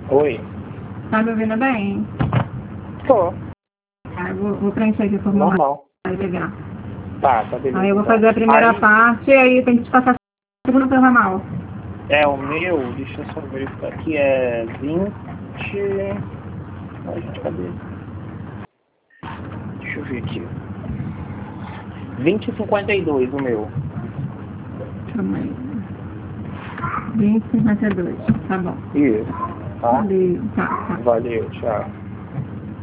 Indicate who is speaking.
Speaker 1: Oi.
Speaker 2: Tá me ouvindo bem?
Speaker 1: Tô.
Speaker 2: Eu vou preencher aqui o formulário.
Speaker 1: Normal.
Speaker 2: Vai pegar.
Speaker 1: Tá beleza.
Speaker 2: Aí eu vou
Speaker 1: então.
Speaker 2: fazer a primeira
Speaker 1: Aí,
Speaker 2: parte e aí tem que te passar a segunda pelo ramal.
Speaker 1: o meu, deixa eu só verificar aqui, é 20... Ai, gente, cadê? Deixa eu ver aqui. 20,52 o meu.
Speaker 2: Calma aí. 20,52. Tá bom.
Speaker 1: Isso. Tá?
Speaker 2: Valeu. Tá.
Speaker 1: Valeu, tchau.